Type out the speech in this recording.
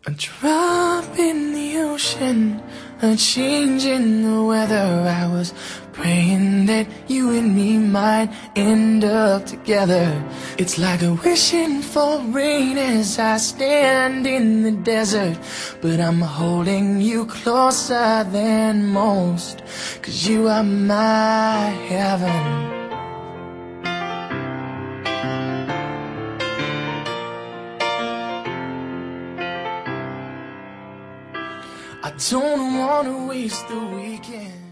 A drop in the ocean, a change in the weather. I was praying that you and me might end up together. It's like a wishing for rain as I stand in the desert, but I'm holding you closer than most, 'cause you are my heaven. I don't wanna waste the weekend.